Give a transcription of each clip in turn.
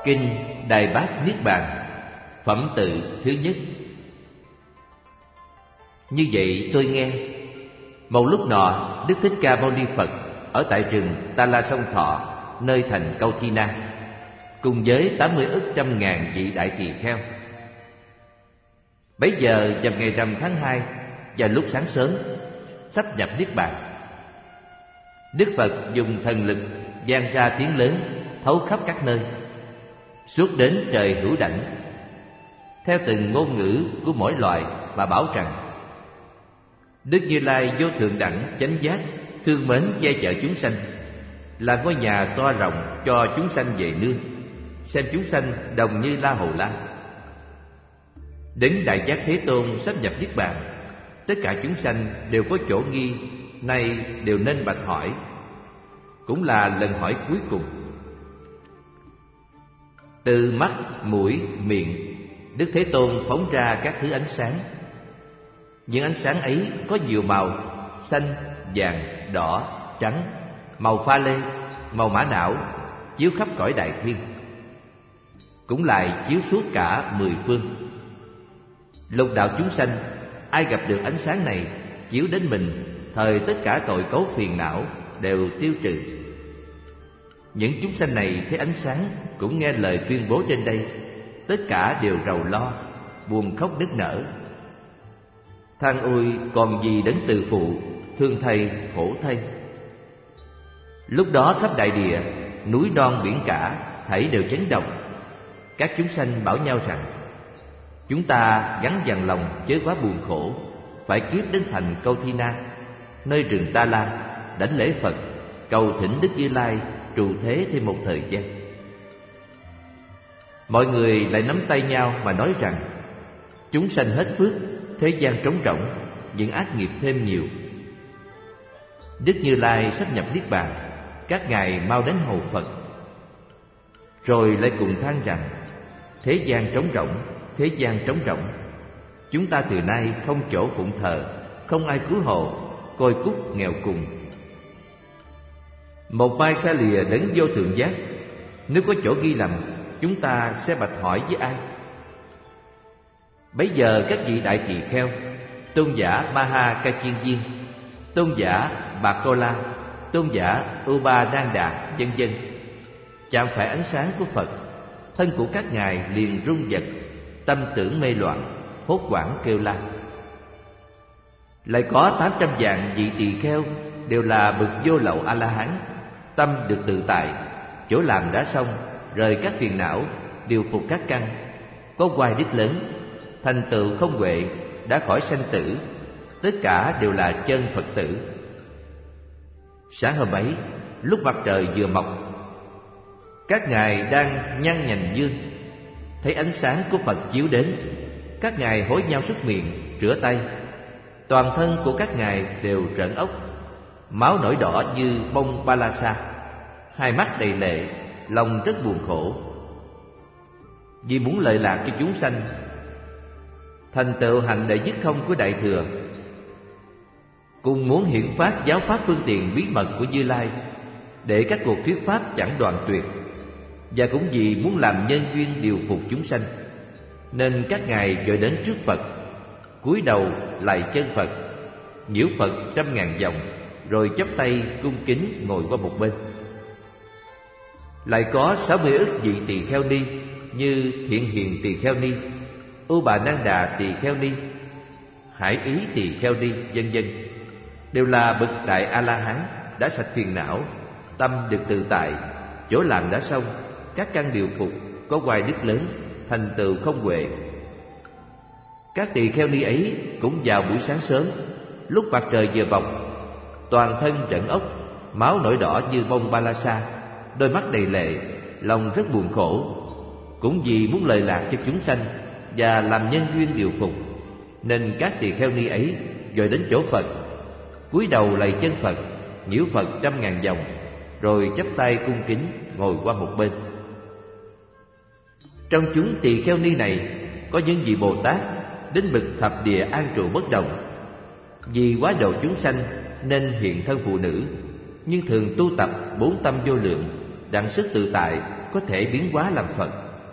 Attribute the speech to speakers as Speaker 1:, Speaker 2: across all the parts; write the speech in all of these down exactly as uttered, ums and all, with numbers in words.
Speaker 1: Kinh Đại Bát Niết Bàn, phẩm tự thứ nhất. Như vậy tôi nghe, một lúc nọ Đức Thích Ca Mâu Ni Phật ở tại rừng Ta La Sông Thọ, nơi thành Câu Thi Na, cùng với tám mươi ức trăm ngàn vị đại tỳ kheo. Bấy giờ vào ngày rằm tháng hai, vào lúc sáng sớm, sắp nhập niết bàn, Đức Phật dùng thần lực vang ra tiếng lớn thấu khắp các nơi, suốt đến trời hữu đảnh, theo từng ngôn ngữ của mỗi loài mà bảo rằng: Đức Như Lai vô thượng đẳng chánh giác, thương mến che chở chúng sanh, là ngôi nhà to rộng cho chúng sanh về nương, xem chúng sanh đồng như La Hầu La. Đến Đại Giác Thế Tôn sắp nhập niết bàn, tất cả chúng sanh đều có chỗ nghi, nay đều nên bạch hỏi, cũng là lần hỏi cuối cùng. Từ mắt, mũi, miệng, Đức Thế Tôn phóng ra các thứ ánh sáng. Những ánh sáng ấy có nhiều màu: xanh, vàng, đỏ, trắng, màu pha lê, màu mã não, chiếu khắp cõi đại thiên, cũng lại chiếu suốt cả mười phương. Lục đạo chúng sanh, ai gặp được ánh sáng này chiếu đến mình, thời tất cả tội cấu phiền não đều tiêu trừ. Những chúng sanh này thấy ánh sáng, cũng nghe lời tuyên bố trên đây, tất cả đều rầu lo, buồn khóc nức nở, than ôi còn gì đến từ phụ, thương thay khổ thay. Lúc đó khắp đại địa, núi non biển cả thảy đều chấn động. Các chúng sanh bảo nhau rằng: chúng ta gắn dằn lòng chớ quá buồn khổ, phải kiếp đến thành Câu Thi Na, nơi rừng Ta La, đảnh lễ Phật, cầu thỉnh Đức Như Lai trụ thế thêm một thời gian. Mọi người lại nắm tay nhau mà nói rằng: chúng sanh hết phước, thế gian trống rỗng, những ác nghiệp thêm nhiều. Đức Như Lai sắp nhập niết bàn, các ngài mau đến hầu Phật. Rồi lại cùng than rằng: thế gian trống rỗng, thế gian trống rỗng, chúng ta từ nay không chỗ phụng thờ, không ai cứu hộ, côi cút nghèo cùng. Một mai xa lìa đấng vô thượng giác, nếu có chỗ ghi lầm, chúng ta sẽ bạch hỏi với ai? Bấy giờ các vị đại tỳ kheo, tôn giả Maha Ca Chiên Viên, tôn giả Bạc Cô La, tôn giả Uba Đan Đà, vân vân, chạm phải ánh sáng của Phật, thân của các ngài liền rung giật, tâm tưởng mê loạn, hốt hoảng kêu la. Lại có tám trăm vạn vị tỳ kheo đều là bậc vô lậu A La Hán, tâm được tự tại, chỗ làm đã xong, rời các phiền não, điều phục các căn, có oai đức lớn, thành tựu không huệ, đã khỏi sanh tử, tất cả đều là chân Phật tử. Sáng hôm ấy, lúc mặt trời vừa mọc, các ngài đang nhăn nhành dương, thấy ánh sáng của Phật chiếu đến, các ngài hối nhau súc miệng, rửa tay. Toàn thân của các ngài đều trợn ốc, máu nổi đỏ như bông ba la sa, hai mắt đầy lệ, lòng rất buồn khổ, vì muốn lợi lạc cho chúng sanh, thành tựu hành đệ nhất không của Đại Thừa, cùng muốn hiện phát giáo pháp phương tiện bí mật của Như Lai, để các cuộc thuyết pháp chẳng đoạn tuyệt, và cũng vì muốn làm nhân duyên điều phục chúng sanh, nên các ngài vội đến trước Phật, cúi đầu lạy chân Phật, nhiễu Phật trăm ngàn vòng, rồi chắp tay cung kính ngồi qua một bên. Lại có sáu mươi ức vị tỳ kheo ni, như Thiện Hiền tỳ kheo ni, U Bà Nan Đà tỳ kheo ni, Hải Ý tỳ kheo ni, vân vân, đều là bậc đại A La Hán, đã sạch phiền não, tâm được tự tại, chỗ làm đã xong, các căn điều phục, có oai đức lớn, thành tựu không huệ. Các tỳ kheo ni ấy cũng vào buổi sáng sớm, lúc mặt trời vừa mọc, toàn thân rợn ốc, máu nổi đỏ như bông ba la sa, đôi mắt đầy lệ, lòng rất buồn khổ, cũng vì muốn lợi lạc cho chúng sanh và làm nhân duyên điều phục, nên các tỳ kheo ni ấy rồi đến chỗ Phật, cúi đầu lạy chân Phật, nhiễu Phật trăm ngàn vòng, rồi chắp tay cung kính ngồi qua một bên. Trong chúng tỳ kheo ni này có những vị Bồ Tát đến bậc thập địa an trụ bất động, vì quá độ chúng sanh nên hiện thân phụ nữ, nhưng thường tu tập bốn tâm vô lượng, đặng sức tự tại, có thể biến hóa làm Phật.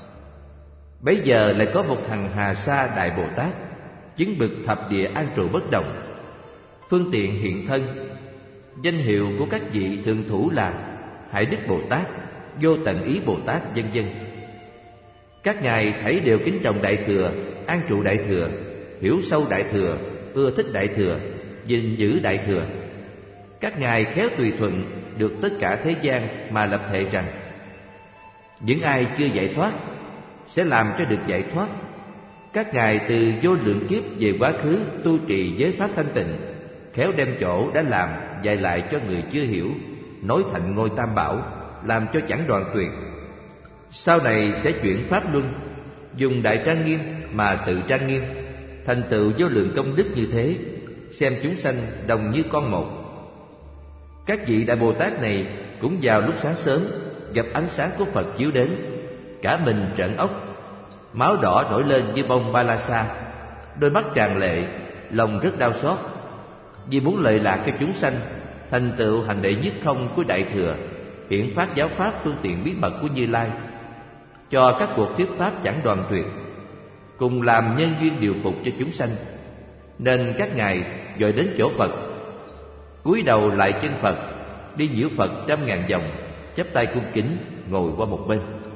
Speaker 1: Bấy giờ lại có một hằng Hà Sa Đại Bồ Tát chứng bực thập địa an trụ bất động, phương tiện hiện thân. Danh hiệu của các vị thượng thủ là Hải Đức Bồ Tát, Vô Tận Ý Bồ Tát, vân vân. Các ngài thảy đều kính trọng Đại Thừa, an trụ Đại Thừa, hiểu sâu Đại Thừa, ưa thích Đại Thừa, gìn giữ Đại Thừa. Các ngài khéo tùy thuận được tất cả thế gian mà lập thệ rằng những ai chưa giải thoát sẽ làm cho được giải thoát. Các ngài từ vô lượng kiếp về quá khứ tu trì giới pháp thanh tịnh, khéo đem chỗ đã làm dạy lại cho người chưa hiểu, nối thành ngôi Tam Bảo, làm cho chẳng đoạn tuyệt. Sau này sẽ chuyển pháp luân, dùng đại trang nghiêm mà tự trang nghiêm, thành tựu vô lượng công đức như thế, xem chúng sanh đồng như con một. Các vị Đại Bồ Tát này cũng vào lúc sáng sớm gặp ánh sáng của Phật chiếu đến, cả mình trợn ốc, máu đỏ nổi lên như bông ba la sa, đôi mắt tràn lệ, lòng rất đau xót, vì muốn lợi lạc cho chúng sanh, thành tựu hành đệ nhất không của Đại Thừa, hiển phát giáo pháp phương tiện bí mật của Như Lai, cho các cuộc thuyết pháp chẳng đoạn tuyệt, cùng làm nhân duyên điều phục cho chúng sanh. Nên các ngài dội đến chỗ Phật, cúi đầu lại chân Phật, đi nhiễu Phật trăm ngàn vòng, chắp tay cung kính ngồi qua một bên.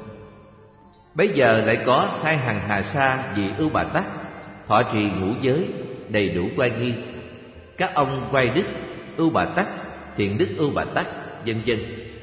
Speaker 1: Bấy giờ lại có hai hằng Hà Sa vị Ưu Bà Tát, thọ trì ngũ giới, đầy đủ oai nghi. Các ông Oai Đức Ưu Bà Tát, Thiện Đức Ưu Bà Tát, vân vân,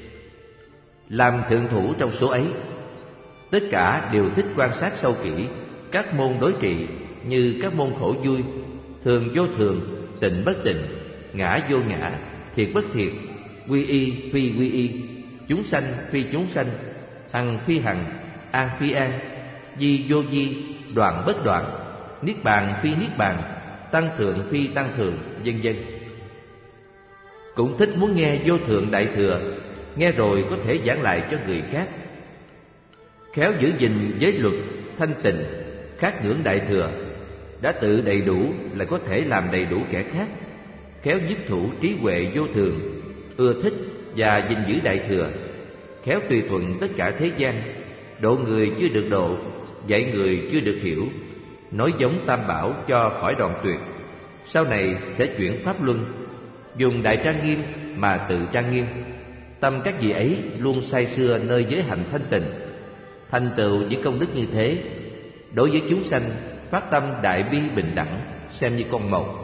Speaker 1: làm thượng thủ trong số ấy. Tất cả đều thích quan sát sâu kỹ các môn đối trị, như các môn khổ vui, thường vô thường, tịnh bất tịnh, ngã vô ngã, thiệt bất thiệt, quy y phi quy y, chúng sanh phi chúng sanh, hằng phi hằng, an phi an, di vô di, đoạn bất đoạn, niết bàn phi niết bàn, tăng thượng phi tăng thượng, vân vân. Cũng thích muốn nghe vô thượng Đại Thừa, nghe rồi có thể giảng lại cho người khác. Khéo giữ gìn giới luật thanh tịnh, khát ngưỡng Đại Thừa, đã tự đầy đủ là có thể làm đầy đủ kẻ khác. Khéo nhiếp thủ trí huệ vô thường, ưa thích và gìn giữ Đại Thừa, khéo tùy thuận tất cả thế gian, độ người chưa được độ, dạy người chưa được hiểu, nói giống Tam Bảo cho khỏi đoạn tuyệt. Sau này sẽ chuyển pháp luân, dùng đại trang nghiêm mà tự trang nghiêm. Tâm các vị ấy luôn say sưa nơi giới hạnh thanh tịnh, thành tựu những công đức như thế. Đối với chúng sanh phát tâm đại bi bình đẳng, xem như con một.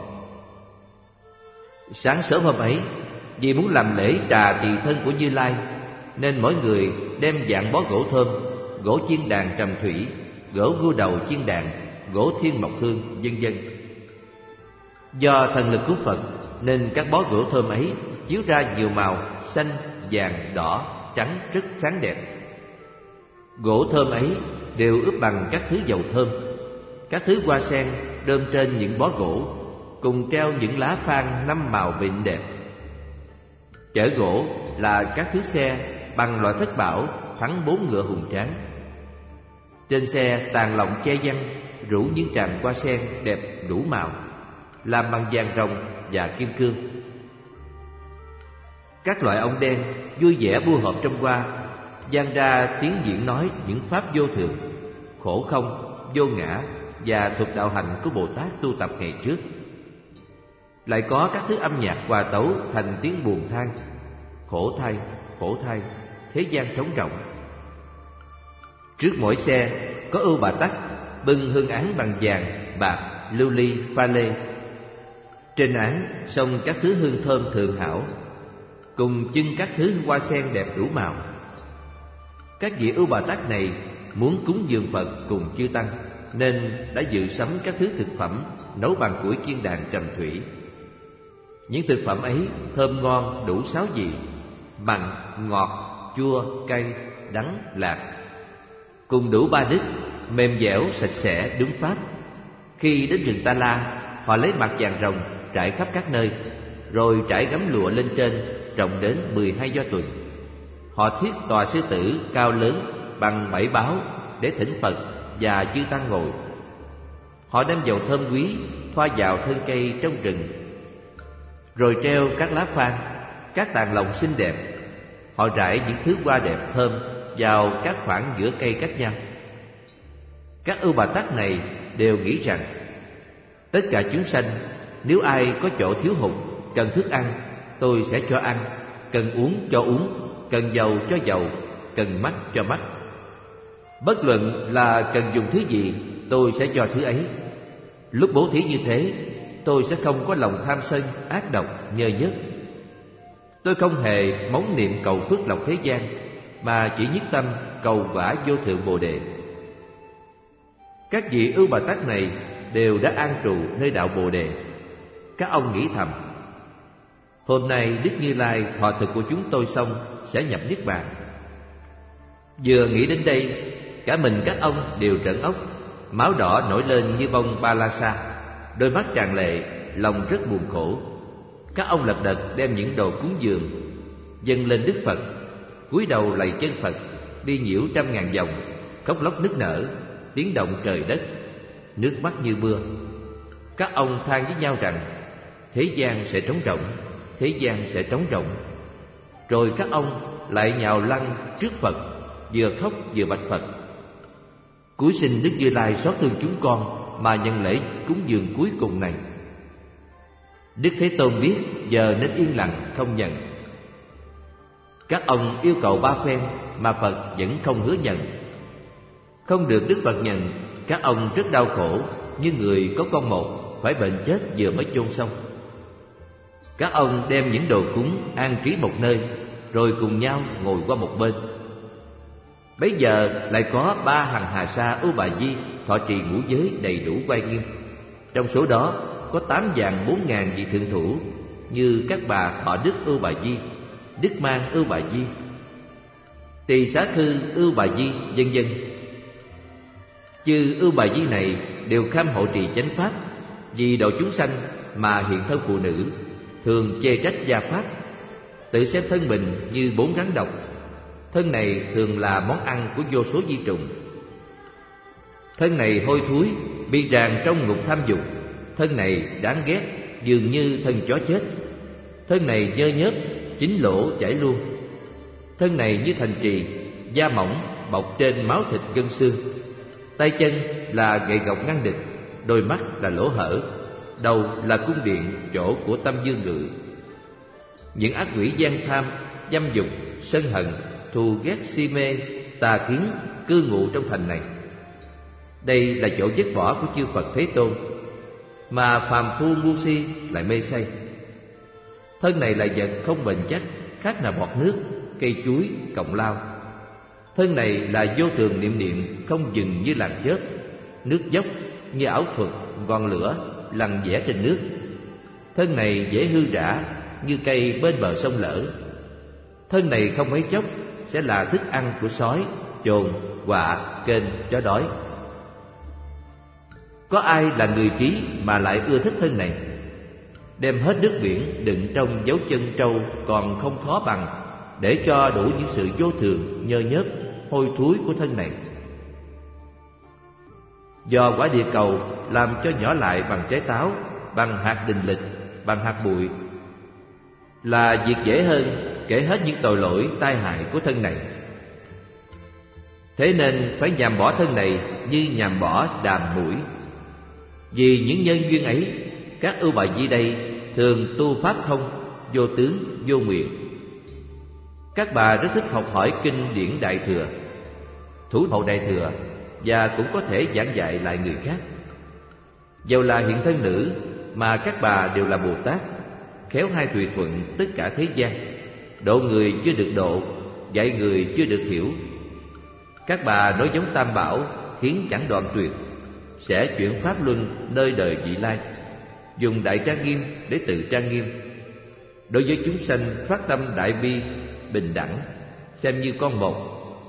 Speaker 1: Sáng sớm hôm ấy, vì muốn làm lễ trà tỳ thân của Như Lai, nên mỗi người đem vạn bó gỗ thơm, gỗ chiên đàn trầm thủy, gỗ gưu đầu chiên đàn, gỗ thiên mộc hương, vân vân. Do thần lực của Phật nên các bó gỗ thơm ấy chiếu ra nhiều màu xanh, vàng, đỏ, trắng rất sáng đẹp. Gỗ thơm ấy đều ướp bằng các thứ dầu thơm, các thứ hoa sen đơm trên những bó gỗ, cùng treo những lá phan năm màu vịnh đẹp. Chở gỗ là các thứ xe bằng loại thất bảo, thắng bốn ngựa hùng tráng. Trên xe tàn lọng che văng, rủ những tràng hoa sen đẹp đủ màu, làm bằng vàng rồng và kim cương. Các loại ông đen vui vẻ bu họp trong hoa, vang ra tiếng diễn nói những pháp vô thường, khổ không, vô ngã và thuật đạo hành của Bồ Tát tu tập ngày trước. Lại có các thứ âm nhạc hòa tấu thành tiếng buồn than: khổ thay, khổ thay, thế gian trống rỗng. Trước mỗi xe có Ưu Bà Tát bưng hương án bằng vàng, bạc, lưu ly, pha lê. Trên án xông các thứ hương thơm thượng hảo, cùng chưng các thứ hoa sen đẹp đủ màu. Các vị Ưu Bà Tát này muốn cúng dường Phật cùng chư tăng, nên đã dự sắm các thứ thực phẩm nấu bằng củi chiên đàn trầm thủy. Những thực phẩm ấy thơm ngon đủ sáu vị: mặn, ngọt, chua, cay, đắng, lạc, cùng đủ ba đức, mềm dẻo, sạch sẽ, đúng pháp. Khi đến rừng Ta La, họ lấy mặt vàng rồng trải khắp các nơi, rồi trải gấm lụa lên trên, rộng đến mười hai do tuần. Họ thiết tòa sư tử cao lớn bằng bảy báo để thỉnh Phật và chư tăng ngồi. Họ đem dầu thơm quý thoa vào thân cây trong rừng, rồi treo các lá phan, các tàn lồng xinh đẹp. Họ rải những thứ hoa đẹp thơm vào các khoảng giữa cây cách nhau. Các Ưu Bà Tát này đều nghĩ rằng tất cả chúng sanh, nếu ai có chỗ thiếu hụt, cần thức ăn, tôi sẽ cho ăn, cần uống cho uống, cần dầu cho dầu, cần mắt cho mắt. Bất luận là cần dùng thứ gì, tôi sẽ cho thứ ấy. Lúc bố thí như thế, tôi sẽ không có lòng tham sân, ác độc, nhơ nhớt. Tôi không hề móng niệm cầu phước lộc thế gian, mà chỉ nhất tâm cầu quả vô thượng Bồ Đề. Các vị Ưu Bà Tát này đều đã an trụ nơi đạo Bồ Đề. Các ông nghĩ thầm: hôm nay Đức Như Lai thọ thực của chúng tôi xong sẽ nhập niết bàn. Vừa nghĩ đến đây, cả mình các ông đều trợn ốc, máu đỏ nổi lên như bông ba la sa, đôi mắt tràn lệ, lòng rất buồn khổ. Các ông lật đật đem những đồ cúng dường dâng lên Đức Phật, cúi đầu lạy chân Phật, đi nhiễu trăm ngàn vòng, khóc lóc nức nở, tiếng động trời đất, nước mắt như mưa. Các ông than với nhau rằng thế gian sẽ trống rỗng, thế gian sẽ trống rỗng. Rồi các ông lại nhào lăn trước Phật, vừa khóc vừa bạch Phật: cúi xin Đức Như Lai xót thương chúng con mà nhận lễ cúng dường cuối cùng này. Đức Thế Tôn biết giờ nên yên lặng không nhận. Các ông yêu cầu ba phen mà Phật vẫn không hứa nhận. Không được Đức Phật nhận, các ông rất đau khổ, như người có con một phải bệnh chết vừa mới chôn xong. Các ông đem những đồ cúng an trí một nơi, rồi cùng nhau ngồi qua một bên. Bấy giờ lại có ba hằng hà sa Ưu Bà Di thọ trì ngũ giới đầy đủ oai nghiêm. Trong số đó có tám vạn bốn ngàn vị thượng thủ, như các bà Thọ Đức Ưu Bà Di, Đức Mang Ưu Bà Di, Tỳ Xá Thư Ưu Bà Di, vân vân. Chư Ưu Bà Di này đều kham hộ trì chánh pháp, vì độ chúng sanh mà hiện thân phụ nữ, thường chê trách gia pháp, tự xem thân mình như bốn rắn độc. Thân này thường là món ăn của vô số vi trùng. Thân này hôi thối, bị ràng trong ngục tham dục. Thân này đáng ghét, dường như thân chó chết. Thân này nhơ nhớt, chín lỗ chảy luôn. Thân này như thành trì, da mỏng, bọc trên máu thịt gân xương. Tay chân là gậy gộc ngăn địch, đôi mắt là lỗ hở, đầu là cung điện, chỗ của tâm dương ngự. Những ác quỷ gian tham, dâm dục, sân hận, thù ghét, si mê, tà kiến cư ngụ trong thành này. Đây là chỗ dứt bỏ của chư Phật Thế Tôn, mà phàm phu ngu si lại mê say. Thân này là vật không bền chắc, khác nào bọt nước, cây chuối, cọng lao. Thân này là vô thường niệm niệm, không dừng như làn chớp, nước dốc như ảo thuật, ngọn lửa lằn vẽ trên nước. Thân này dễ hư rã như cây bên bờ sông lở. Thân này không mấy chốc sẽ là thức ăn của sói, chồn, quạ, kên, chó đói. Có ai là người trí mà lại ưa thích thân này? Đem hết nước biển đựng trong dấu chân trâu còn không khó bằng, để cho đủ những sự vô thường, nhơ nhớt, hôi thối của thân này. Do quả địa cầu làm cho nhỏ lại bằng trái táo, bằng hạt đình lịch, bằng hạt bụi, là việc dễ hơn kể hết những tội lỗi tai hại của thân này. Thế nên phải nhằm bỏ thân này như nhằm bỏ đàm mũi. Vì những nhân duyên ấy, các Ưu Bà Di đây thường tu pháp không, vô tướng, vô nguyện. Các bà rất thích học hỏi kinh điển Đại Thừa, thủ hộ Đại Thừa, và cũng có thể giảng dạy lại người khác. Dầu là hiện thân nữ mà các bà đều là Bồ Tát, khéo hai tùy thuận tất cả thế gian, độ người chưa được độ, dạy người chưa được hiểu. Các bà nói giống Tam Bảo, khiến chẳng đoạn tuyệt, sẽ chuyển pháp luân nơi đời vị lai, dùng đại trang nghiêm để tự trang nghiêm. Đối với chúng sanh phát tâm đại bi, bình đẳng, xem như con một.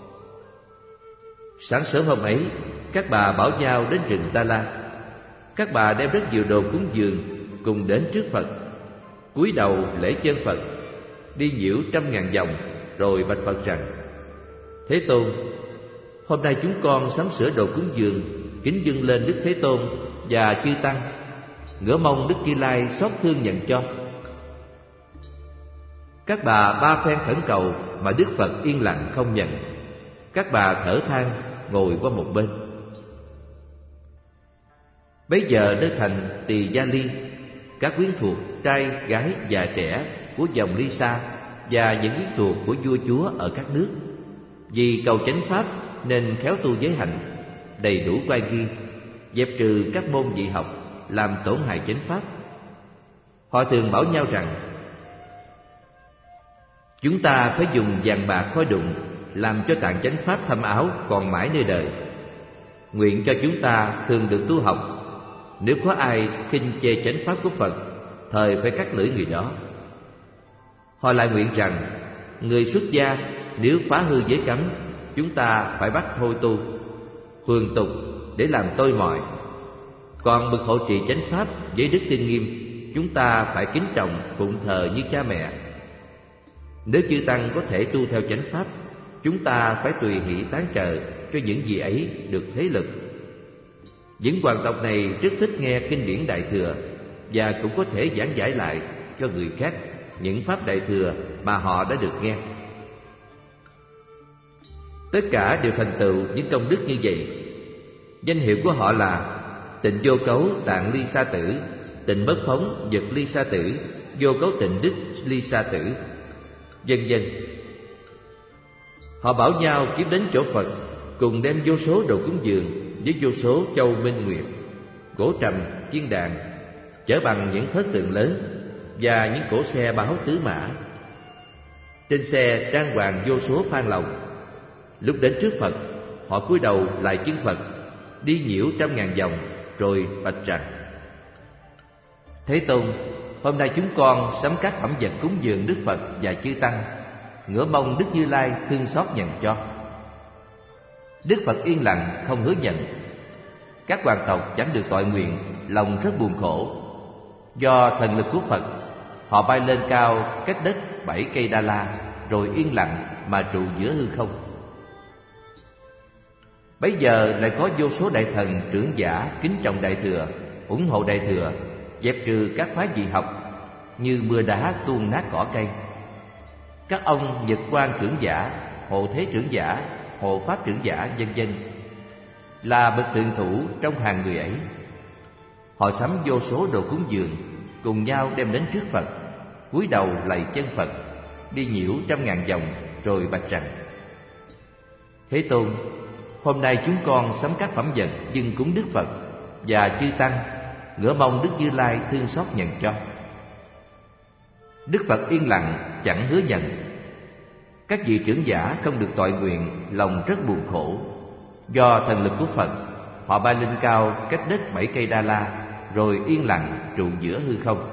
Speaker 1: Sáng sớm hôm ấy, các bà bảo nhau đến rừng Ta La. Các bà đem rất nhiều đồ cúng dường cùng đến trước Phật, cúi đầu lễ chân Phật, đi nhiễu trăm ngàn vòng, rồi bạch Phật rằng: Thế Tôn, hôm nay chúng con sắm sửa đồ cúng dường, kính dâng lên Đức Thế Tôn và chư tăng, ngỡ mong Đức Như Lai xót thương nhận cho. Các bà ba phen khẩn cầu mà Đức Phật yên lặng không nhận. Các bà thở than ngồi qua một bên. Bấy giờ nơi thành Tỳ Gia Ly, các quyến thuộc trai, gái, già, trẻ của dòng Ly Sa và những quyến thuộc của vua chúa ở các nước, vì cầu chánh pháp nên khéo tu giới hạnh, đầy đủ oai nghi, dẹp trừ các môn dị học làm tổn hại chánh pháp. Họ thường bảo nhau rằng: chúng ta phải dùng vàng bạc khói đụng làm cho tạng chánh pháp thâm áo còn mãi nơi đời. Nguyện cho chúng ta thường được tu học. Nếu có ai khinh chê chánh pháp của Phật, thời phải cắt lưỡi người đó. Họ lại nguyện rằng người xuất gia nếu phá hư giới cấm, chúng ta phải bắt thôi tu, phường tục để làm tôi mọi. Còn bậc hộ trì chánh pháp với đức tin nghiêm, chúng ta phải kính trọng phụng thờ như cha mẹ. Nếu chư tăng có thể tu theo chánh pháp, chúng ta phải tùy hỷ tán trợ cho những gì ấy được thế lực. Những hoàng tộc này rất thích nghe kinh điển Đại Thừa, và cũng có thể giảng giải lại cho người khác những pháp Đại Thừa mà họ đã được nghe. Tất cả đều thành tựu những công đức như vậy. Danh hiệu của họ là Tịnh Vô Cấu Tạng Ly Sa Tử, Tịnh Bất Phóng Vật Ly Sa Tử, Vô Cấu Tịnh Đức Ly Sa Tử, vân vân. Họ bảo nhau kiếm đến chỗ Phật, cùng đem vô số đồ cúng dường với vô số châu minh nguyệt, gỗ trầm, chiên đàn, chở bằng những thớt tượng lớn và những cỗ xe báo tứ mã. Trên xe trang hoàng vô số phan lồng. Lúc đến trước Phật, họ cúi đầu lại chân Phật, đi nhiễu trăm ngàn vòng, rồi bạch rằng: Thế Tôn, hôm nay chúng con sắm các phẩm vật cúng dường Đức Phật và chư tăng, ngửa mong Đức Như Lai thương xót nhận cho. Đức Phật yên lặng không hứa nhận. Các hoàng tộc chẳng được toại nguyện, lòng rất buồn khổ. Do thần lực của Phật, họ bay lên cao cách đất bảy cây Đa La, rồi yên lặng mà trụ giữa hư không. Bấy giờ lại có vô số đại thần trưởng giả kính trọng Đại Thừa, ủng hộ Đại Thừa, dẹp trừ các phái dị học, như mưa đá tuôn nát cỏ cây. Các ông Nhật Quang trưởng giả, Hộ Thế trưởng giả, Hộ Pháp trưởng giả, vân vân là bậc thượng thủ trong hàng người ấy. Họ sắm vô số đồ cúng dường, cùng nhau đem đến trước Phật, cúi đầu lạy chân Phật, đi nhiễu trăm ngàn vòng, rồi bạch rằng: Thế Tôn, hôm nay chúng con sắm các phẩm vật dâng cúng Đức Phật và chư tăng, ngửa mong Đức Như Lai thương xót nhận cho. Đức Phật yên lặng chẳng hứa nhận. Các vị trưởng giả không được toại nguyện, lòng rất buồn khổ. Do thần lực của Phật, họ bay lên cao cách đất bảy cây Đa La, rồi yên lặng trụ giữa hư không.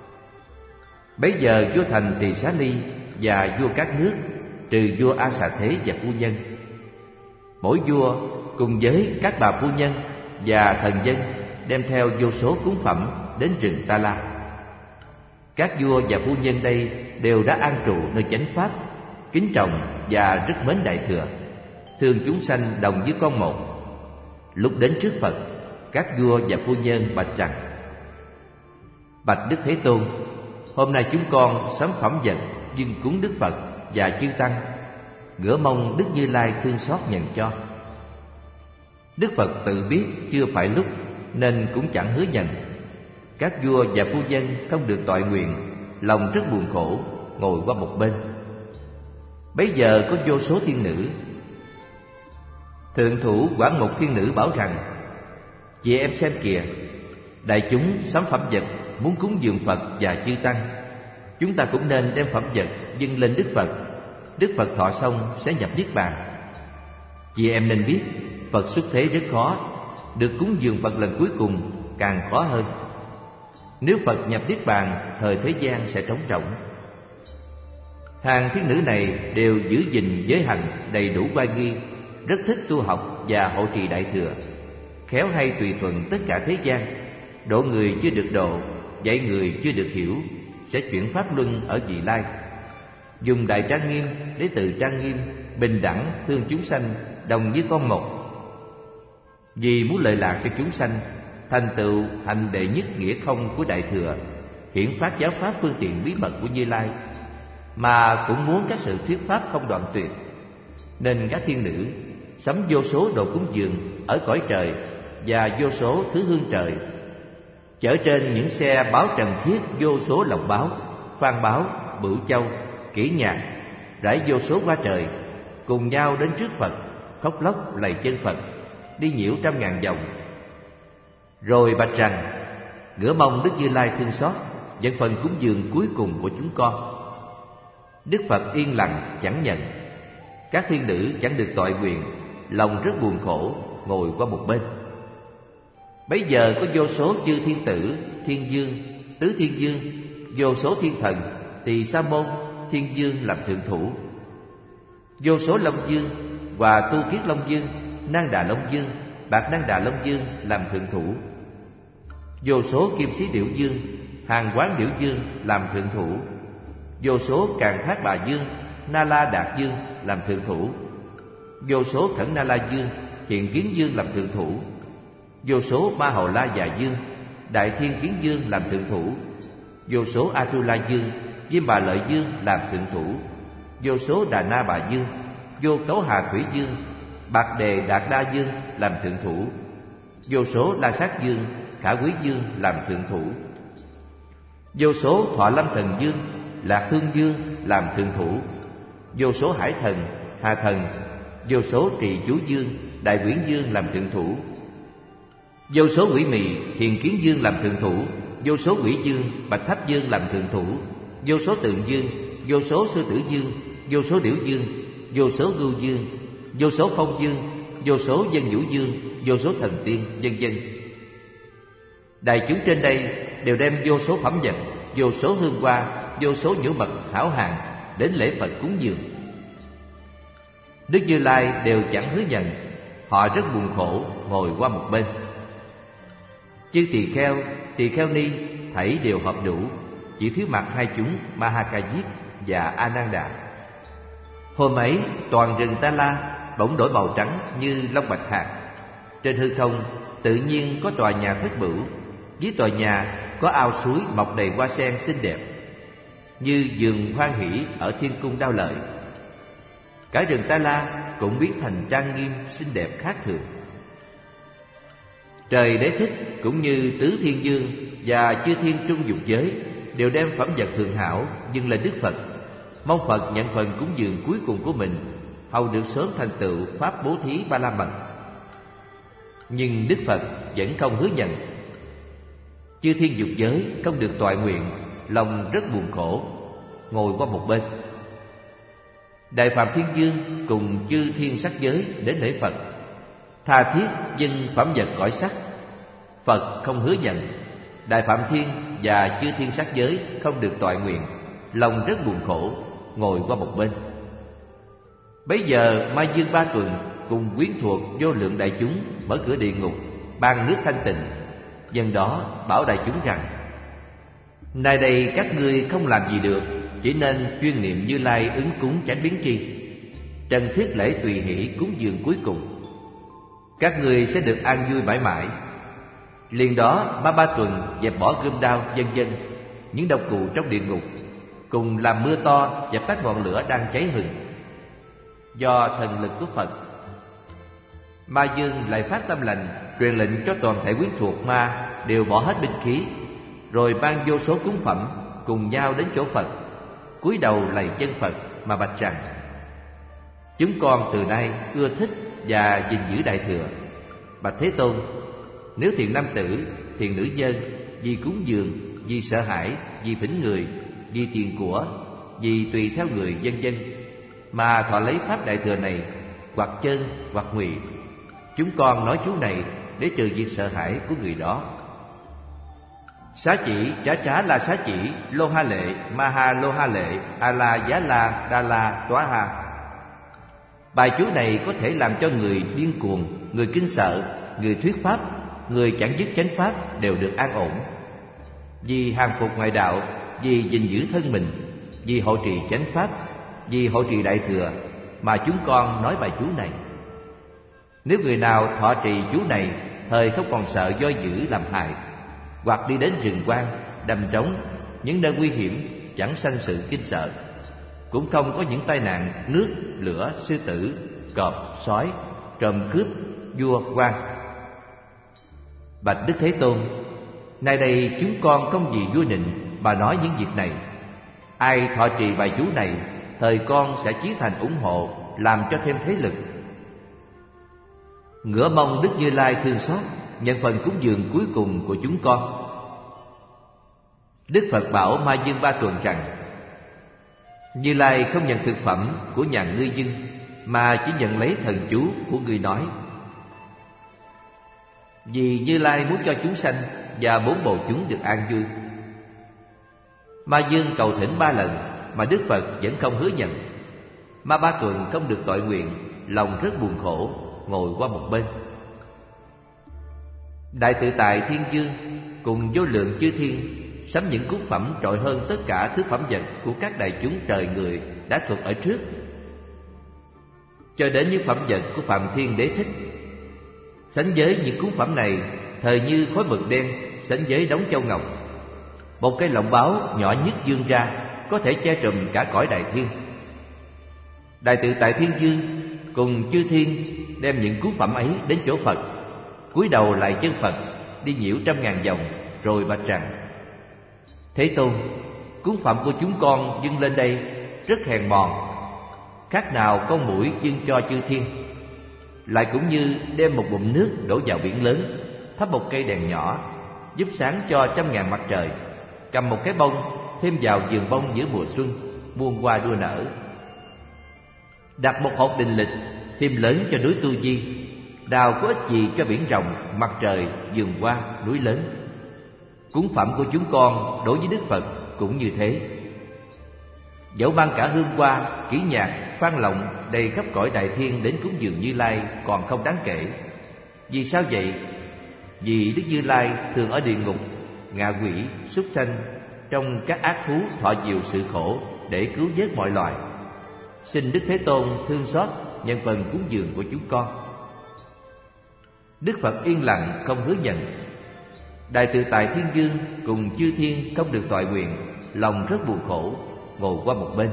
Speaker 1: Bấy giờ vua thành Tỳ Xá Ly và vua các nước, trừ vua A Xà Thế và phu nhân, mỗi vua cùng với các bà phu nhân và thần dân đem theo vô số cúng phẩm đến rừng Ta La. Các vua và phu nhân đây đều đã an trụ nơi chánh pháp, kính trọng và rất mến Đại Thừa, thương chúng sanh đồng với con một. Lúc đến trước Phật, các vua và phu nhân bạch rằng: Bạch Đức Thế Tôn, hôm nay chúng con sắm phẩm vật dâng cúng Đức Phật và chư tăng, ngửa mong Đức Như Lai thương xót nhận cho. Đức Phật tự biết chưa phải lúc, nên cũng chẳng hứa nhận. Các vua và phu nhân không được toại nguyện, lòng rất buồn khổ, ngồi qua một bên. Bấy giờ có vô số thiên nữ. Thượng thủ Quảng Mục thiên nữ bảo rằng: Chị em xem kìa, đại chúng sắm phẩm vật muốn cúng dường Phật và chư tăng, chúng ta cũng nên đem phẩm vật dâng lên Đức Phật. Đức Phật thọ xong sẽ nhập niết bàn. Chị em nên biết, Phật xuất thế rất khó, được cúng dường Phật lần cuối cùng càng khó hơn. Nếu Phật nhập niết bàn, thời thế gian sẽ trống rỗng. Hàng thiên nữ này đều giữ gìn giới hạnh đầy đủ oai nghi, rất thích tu học và hộ trì Đại Thừa, khéo hay tùy thuận tất cả thế gian, độ người chưa được độ, dạy người chưa được hiểu, sẽ chuyển pháp luân ở vị lai, dùng đại trang nghiêm để tự trang nghiêm, bình đẳng thương chúng sanh đồng như con một. Vì muốn lợi lạc cho chúng sanh, thành tựu thành đệ nhất nghĩa không của Đại Thừa, hiển phát giáo pháp phương tiện bí mật của Như Lai, mà cũng muốn các sự thuyết pháp không đoạn tuyệt. nên các thiên nữ sắm vô số đồ cúng dường ở cõi trời và vô số thứ hương trời, chở trên những xe báo trần thiết vô số lộc báo, phan báo, bửu châu, kỹ nhạc, rải vô số qua trời, cùng nhau đến trước Phật, khóc lóc lạy chân Phật, đi nhiễu trăm ngàn vòng. Rồi bạch rằng: ngửa mong Đức Như Lai thương xót, dẫn phần cúng dường cuối cùng của chúng con. Đức Phật yên lặng chẳng nhận. Các thiên nữ chẳng được toại nguyện, lòng rất buồn khổ, ngồi qua một bên. Bấy giờ có vô số chư thiên tử, thiên dương, tứ thiên dương, vô số thiên thần, tỳ sa môn, thiên dương làm thượng thủ, vô số long dương, Hòa Tu Kiết Long Dương, Năng Đà Long Dương, Bạc Năng Đà Long Dương làm thượng thủ, vô số Kim Sĩ Điệu Dương, Hàng Quán Điệu Dương làm thượng thủ, vô số Càn Thác Bà Dương, Na La Đạt Dương làm thượng thủ, vô số Khẩn Na La Dương, Thiện Kiến Dương làm thượng thủ, vô số Ma Hầu La Già Dương, Đại Thiên Kiến Dương làm thượng thủ, vô số Atula Dương, Diêm Bà Lợi Dương làm thượng thủ, vô số Đà Na Bà Dương, vô Cấu Hà Thủy Dương, Bạc Đề Đạt Đa Dương làm thượng thủ, vô số La Sát Dương, Khả Quý Dương làm thượng thủ, vô số Thọ Lâm Thần Dương, Lạc Hương Dương làm thượng thủ, vô số Hải Thần, Hà Thần, vô số Trì Chú Dương, Đại Quyển Dương làm thượng thủ, vô số Quỷ Mị, Hiền Kiến Dương làm thượng thủ, vô số Quỷ Dương, Bạch Tháp Dương làm thượng thủ, vô số Tượng Dương, vô số Sư Tử Dương, vô số Điểu Dương, vô số Gưu Dương, vô số Phong Dương, vô số Dân Vũ Dương, vô số thần tiên, vân vân. Đại chúng trên đây đều đem vô số phẩm vật, vô số hương hoa, vô số nhũ mật hảo hạng đến lễ Phật cúng dường. Đức Như Lai đều chẳng hứa nhận, họ rất buồn khổ ngồi qua một bên. Chư tỳ kheo, tỳ kheo ni thảy đều hợp đủ, chỉ thiếu mặt hai chúng Ma Ha Ca Diếp và A Nan Đà. Hôm ấy toàn rừng Ta La bỗng đổi màu trắng như long bạch hạt. Trên hư không tự nhiên có tòa nhà thất bửu, dưới tòa nhà có ao suối mọc đầy hoa sen xinh đẹp, như vườn hoan hỷ ở thiên cung Đao Lợi. Cả rừng Ta La cũng biến thành trang nghiêm xinh đẹp khác thường. Trời Đế Thích cũng như tứ thiên dương và chư thiên trung dục giới đều đem phẩm vật thượng hảo dâng lên Đức Phật, mong Phật nhận phần cúng dường cuối cùng của mình, hầu được sớm thành tựu pháp bố thí Ba La Mật. Nhưng Đức Phật vẫn không hứa nhận. Chư thiên dục giới không được toại nguyện, lòng rất buồn khổ, ngồi qua một bên. Đại Phạm Thiên Dương cùng chư thiên sắc giới đến lễ Phật, tha thiết dâng phẩm vật cõi sắc. Phật không hứa nhận. Đại Phạm Thiên và chư thiên sắc giới không được toại nguyện, lòng rất buồn khổ, ngồi qua một bên. Bấy giờ Ma Dương Ba Tuần cùng quyến thuộc vô lượng đại chúng mở cửa địa ngục, ban nước thanh tịnh. Dân đó bảo đại chúng rằng: nay đây các ngươi không làm gì được, chỉ nên chuyên niệm Như Lai ứng cúng chánh biến tri, trần thiết lễ tùy hỷ cúng dường cuối cùng, các ngươi sẽ được an vui mãi mãi. Liền đó Ma Ba Tuần dẹp bỏ gươm đao vân vân, những độc cụ trong địa ngục, cùng làm mưa to dập tắt ngọn lửa đang cháy hừng. Do thần lực của Phật, Ma Dương lại phát tâm lành, truyền lệnh cho toàn thể quyến thuộc ma đều bỏ hết binh khí, rồi ban vô số cúng phẩm, cùng nhau đến chỗ Phật, cúi đầu lạy chân Phật mà bạch rằng: chúng con từ nay ưa thích và gìn giữ Đại Thừa. Bạch Thế Tôn, nếu thiện nam tử, thiện nữ nhân vì cúng dường, vì sợ hãi, vì phỉnh người, vì tiền của, vì tùy theo người vân vân mà thọ lấy pháp Đại Thừa này, hoặc chân hoặc ngụy, chúng con nói chú này để trừ việc sợ hãi của người đó. Xá chỉ, trá trá la xá chỉ, lô ha lệ, ma ha lô ha lệ, a la giá la, đa la, tóa ha. Bài chú này có thể làm cho người điên cuồng, người kinh sợ, người thuyết pháp, người chẳng dứt chánh pháp đều được an ổn. Vì hàng phục ngoại đạo, vì gìn giữ thân mình, vì hộ trì chánh pháp, vì hộ trì Đại Thừa mà chúng con nói bài chú này. Nếu người nào thọ trì chú này, thời không còn sợ do dữ làm hại, hoặc đi đến rừng quang, đầm trống, những nơi nguy hiểm, chẳng sanh sự kinh sợ, cũng không có những tai nạn nước, lửa, sư tử, cọp, sói, trộm cướp, vua, quan. Bạch Đức Thế Tôn, nay đây chúng con không vì vua nịnh mà nói những việc này. Ai thọ trì bài chú này, thời con sẽ chí thành ủng hộ, làm cho thêm thế lực. Ngửa mong Đức Như Lai thương xót, nhận phần cúng dường cuối cùng của chúng con. Đức Phật bảo Ma Dương Ba Tuần rằng: Như Lai không nhận thực phẩm của nhà ngươi dưng, mà chỉ nhận lấy thần chú của ngươi nói. Vì Như Lai muốn cho chúng sanh và bốn bầu chúng được an vui. Ma Dương cầu thỉnh ba lần mà Đức Phật vẫn không hứa nhận. Ma Ba Tuần không được tội nguyện, lòng rất buồn khổ, ngồi qua một bên. Đại Tự Tại Thiên Vương cùng vô lượng chư thiên sắm những cúng phẩm trội hơn tất cả thứ phẩm vật của các đại chúng trời người đã thuộc ở trước, cho đến những phẩm vật của Phạm Thiên Đế thích. Sánh với những cúng phẩm này, thời như khối mực đen sánh với đống châu ngọc. Một cây lọng báo nhỏ nhất vươn ra, có thể che trùm cả cõi đại thiên. Đại Tự Tại Thiên Vương cùng chư thiên đem những cúng phẩm ấy đến chỗ Phật, cúi đầu lại chân Phật, đi nhiễu trăm ngàn vòng, rồi bạch rằng: Thế Tôn, cúng phẩm của chúng con dâng lên đây rất hèn mòn, khác nào con muỗi dâng cho chư thiên. Lại cũng như đem một bụng nước đổ vào biển lớn, thắp một cây đèn nhỏ, giúp sáng cho trăm ngàn mặt trời, cầm một cái bông thêm vào vườn bông giữa mùa xuân, muôn hoa đua nở. Đặt một hộp đình lịch thêm lớn cho núi Tu Di, đào có ích gì cho biển rộng, mặt trời, vườn hoa, núi lớn. Cúng phẩm của chúng con đối với Đức Phật cũng như thế. Dẫu mang cả hương hoa, kỹ nhạc, phan lộng đầy khắp cõi đại thiên đến cúng dường Như Lai còn không đáng kể. Vì sao vậy? Vì Đức Như Lai thường ở địa ngục, ngạ quỷ, súc sanh, trong các ác thú thọ chịu sự khổ để cứu vớt mọi loài. Xin Đức Thế Tôn thương xót, nhận phần cúng dường của chúng con. Đức Phật yên lặng không hứa nhận. Đại Tự Tại Thiên Vương cùng chư thiên không được toại nguyện, lòng rất buồn khổ, ngồi qua một bên.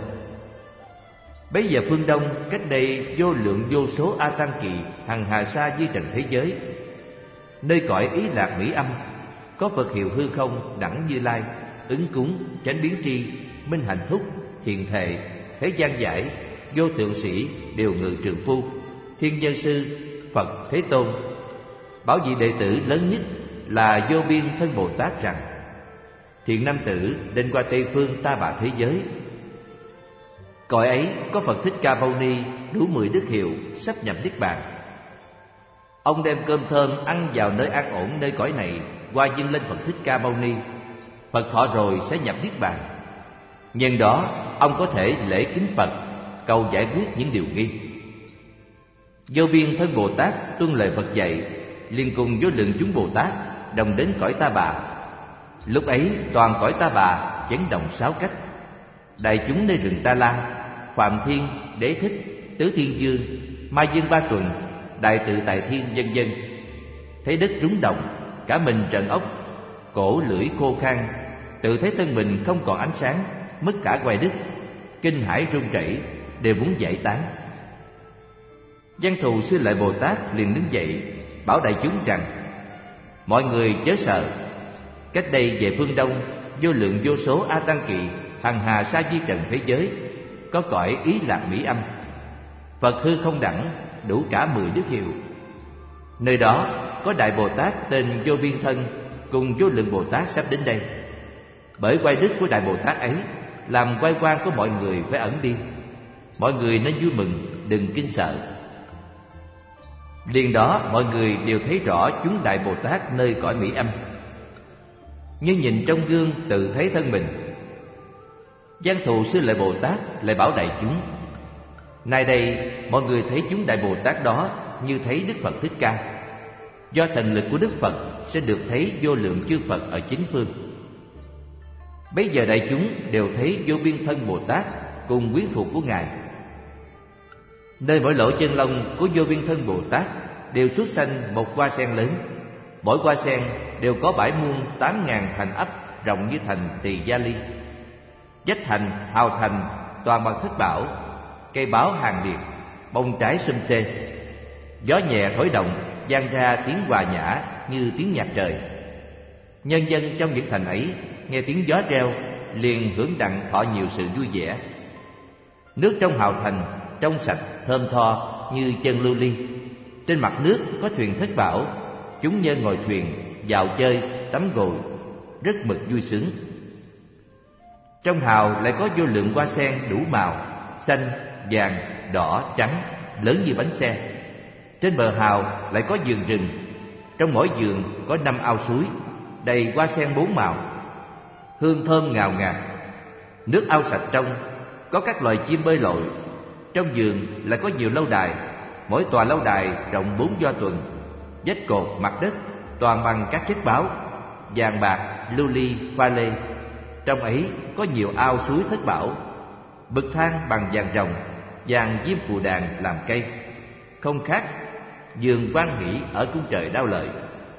Speaker 1: Bấy giờ phương Đông, cách đây vô lượng vô số A Tăng Kỳ hằng hà sa di trần thế giới, nơi cõi Ý Lạc Mỹ Âm, có Phật hiệu hư không đẳng Như Lai, ứng cúng, chánh biến tri, minh hạnh thúc, thiền thệ, thế gian giải, vô thượng sĩ, điều ngự trường phu, thiên nhân sư, Phật Thế Tôn. Bảo vị đệ tử lớn nhất là Vô Biên Thân Bồ Tát rằng: Thiện nam tử đến qua Tây Phương Ta Bà thế giới, cõi ấy có Phật Thích Ca Mâu Ni đủ mười đức hiệu, sắp nhập niết bàn. Ông đem cơm thơm ăn vào nơi an ổn nơi cõi này, qua dâng lên Phật Thích Ca Mâu Ni. Phật thọ rồi sẽ nhập niết bàn. Nhân đó ông có thể lễ kính Phật, cầu giải quyết những điều nghi. Vô Biên Thân Bồ Tát tuân lời Phật dạy, liền cùng vô lượng chúng Bồ Tát đồng đến cõi Ta Bà. Lúc ấy toàn cõi Ta Bà chấn động sáu cách. Đại chúng nơi rừng Ta La, Phạm Thiên, Đế Thích, Tứ Thiên Vương, Ma Dương Ba Tuần, Đại Tự Tại Thiên, vân vân, thấy đất rúng động, cả mình trợn ốc, cổ lưỡi khô khan, tự thấy thân mình không còn ánh sáng, mất cả quay đứt, kinh hãi run rẩy, đều muốn giải tán. Văn Thù Sư Lợi Bồ Tát liền đứng dậy, bảo đại chúng rằng: Mọi người chớ sợ. Cách đây về phương Đông, vô lượng vô số A Tăng Kỳ hằng hà sa di trần thế giới, có cõi Ý Lạc Mỹ Âm, Phật hư không đẳng đủ cả mười đức hiệu. Nơi đó có Đại Bồ Tát tên Vô Biên Thân cùng vô lượng Bồ Tát sắp đến đây. Bởi quay đức của Đại Bồ Tát ấy làm quay quan của mọi người phải ẩn đi. Mọi người nên vui mừng, đừng kinh sợ. Liền đó mọi người đều thấy rõ chúng Đại Bồ Tát nơi cõi Mỹ Âm, như nhìn trong gương tự thấy thân mình. Văn Thù Sư Lợi Bồ Tát lại bảo đại chúng: Nay đây mọi người thấy chúng Đại Bồ Tát đó như thấy Đức Phật Thích Ca. Do thần lực của Đức Phật sẽ được thấy vô lượng chư Phật ở chín phương. Bấy giờ đại chúng đều thấy Vô Biên Thân Bồ Tát cùng quyến thuộc của Ngài. Nơi mỗi lỗ chân lông của Vô Biên Thân Bồ Tát đều xuất sanh một hoa sen lớn. Mỗi hoa sen đều có bãi muôn tám ngàn thành ấp rộng như thành Tỳ Gia Ly. Vách thành hào thành toàn bằng thất bảo, cây báo hàng liệt, bông trái xum xê. Gió nhẹ thổi động, vang ra tiếng hòa nhã như tiếng nhạc trời. Nhân dân trong những thành ấy nghe tiếng gió reo, liền hưởng đặng thọ nhiều sự vui vẻ. Nước trong hào thành trong sạch thơm tho như chân lưu ly. Trên mặt nước có thuyền thất bảo, chúng nhân ngồi thuyền dạo chơi tắm gội, rất mực vui sướng. Trong hào lại có vô lượng hoa sen đủ màu, xanh, vàng, đỏ, trắng, lớn như bánh xe. Trên bờ hào lại có vườn rừng, trong mỗi vườn có năm ao suối, đầy hoa sen bốn màu, hương thơm ngào ngạt. Nước ao sạch trong, có các loài chim bơi lội. Trong vườn lại có nhiều lâu đài, mỗi tòa lâu đài rộng bốn do tuần, vách cột mặt đất toàn bằng các chất báo, vàng bạc, lưu ly, pha lê. Trong ấy có nhiều ao suối thất bảo, bậc thang bằng vàng rồng, vàng diêm phù đàn làm cây, không khác vườn quan hỷ ở cung trời Đao Lợi.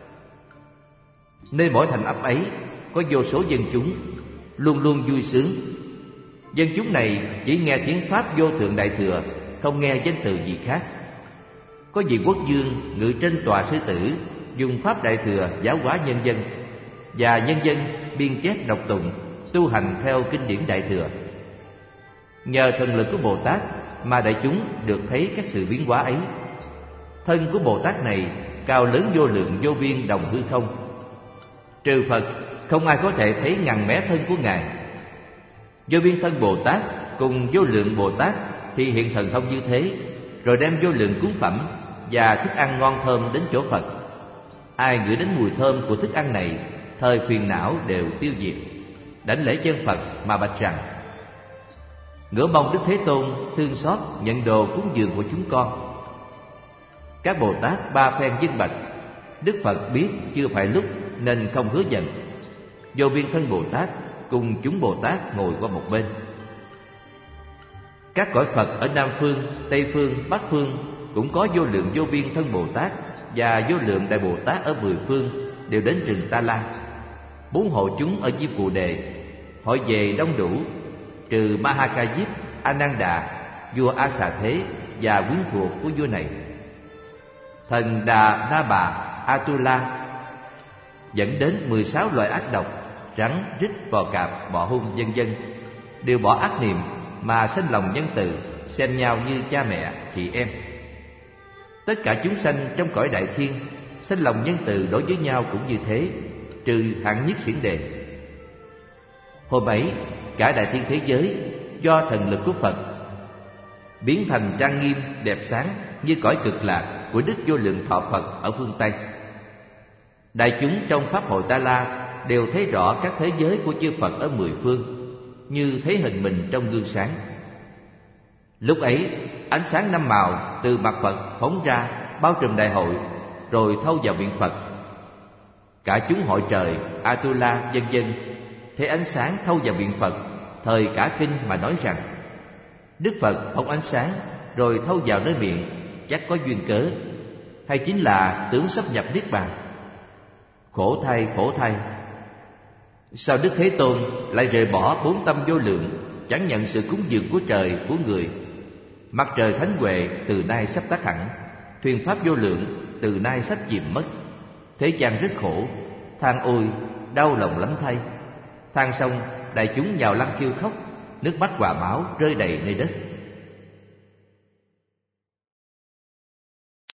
Speaker 1: Nơi mỗi thành ấp ấy có vô số dân chúng, luôn luôn vui sướng. Dân chúng này chỉ nghe tiếng pháp vô thượng đại thừa, không nghe danh từ gì khác. Có vị quốc vương ngự trên tòa sư tử, dùng pháp đại thừa giáo hóa nhân dân, và nhân dân biên chép đọc tụng, tu hành theo kinh điển đại thừa. Nhờ thần lực của Bồ Tát mà đại chúng được thấy các sự biến hóa ấy. Thân của Bồ Tát này cao lớn vô lượng vô biên đồng hư không. Trừ Phật, không ai có thể thấy ngàn mé thân của Ngài. Vô biên thân Bồ Tát cùng vô lượng Bồ Tát thì hiện thần thông như thế, rồi đem vô lượng cúng phẩm và thức ăn ngon thơm đến chỗ Phật. Ai ngửi đến mùi thơm của thức ăn này, thời phiền não đều tiêu diệt. Đảnh lễ chân Phật mà bạch rằng: ngửa mong Đức Thế Tôn thương xót nhận đồ cúng dường của chúng con. Các Bồ Tát ba phen vâng bạch. Đức Phật biết chưa phải lúc nên không hứa giận. Vô biên thân Bồ Tát cùng chúng Bồ Tát ngồi qua một bên. Các cõi Phật ở Nam Phương, Tây Phương, Bắc Phương cũng có vô lượng vô biên thân Bồ Tát và vô lượng Đại Bồ Tát ở mười phương đều đến rừng Ta La. Bốn hộ chúng ở Diêm Phù Đề, hội về đông đủ, trừ Ma Ha Ca Diếp, A Nan Đà, vua A Xà Thế và quyến thuộc của vua này. Thần Đà Na Bà Atula dẫn đến mười sáu loại ác độc, rắn, rít, bò cạp, bọ hung, vân vân, đều bỏ ác niệm mà sinh lòng nhân từ, xem nhau như cha mẹ, chị em. Tất cả chúng sanh trong cõi đại thiên sinh lòng nhân từ đối với nhau cũng như thế, trừ hạng nhất xiển đề. Hôm ấy cả đại thiên thế giới do thần lực của Phật biến thành trang nghiêm đẹp sáng như cõi cực lạc của Đức Vô Lượng Thọ Phật ở phương Tây. Đại chúng trong pháp hội Ta La đều thấy rõ các thế giới của chư Phật ở mười phương, như thấy hình mình trong gương sáng. Lúc ấy ánh sáng năm màu từ mặt Phật phóng ra bao trùm đại hội, rồi thâu vào miệng Phật. Cả chúng hội trời, Atula, vân vân thấy ánh sáng thâu vào miệng Phật, thời cả kinh mà nói rằng: Đức Phật phóng ánh sáng rồi thâu vào nơi miệng, chắc có duyên cớ, hay chính là tướng sắp nhập niết bàn. Khổ thay, khổ thay! Sao Đức Thế Tôn lại rời bỏ bốn tâm vô lượng, chẳng nhận sự cúng dường của trời, của người? Mặt trời thánh huệ từ nay sắp tắt hẳn, thuyền pháp vô lượng từ nay sắp chìm mất. Thế gian rất khổ, than ôi, đau lòng lắm thay. Than xong, đại chúng nhào lăn kêu khóc, nước mắt hòa máu rơi đầy nơi đất.